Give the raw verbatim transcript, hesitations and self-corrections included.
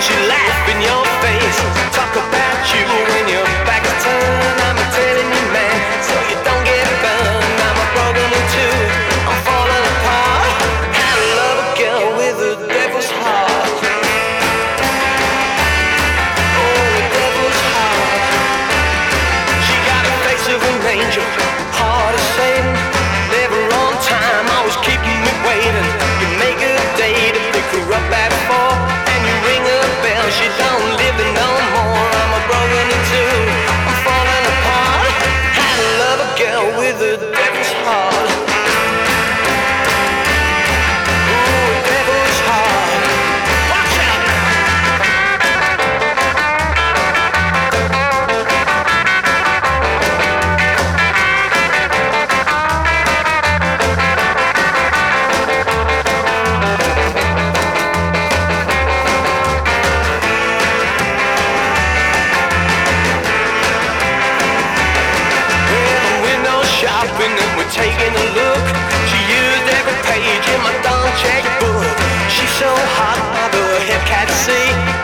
She laugh in your face, talk about you when your back's turned. I'm telling you, man, so you don't get burned. I'm a broken in two, I'm falling apart. I love a girl with a devil's heart. Oh, a devil's heart. She got a face of an angel, heart of Satan. Never on time, always keeping me waiting. You make a date to pick her up at four, and you ring a bell. She don't live it no more. I'm a broken in two, I'm falling apart. I love a girl with a devil's heart. Ooh, a devil's heart. Watch out now. Shopping and we're taking a look. She used every page in my don't check book. She's so hot, the head can't see.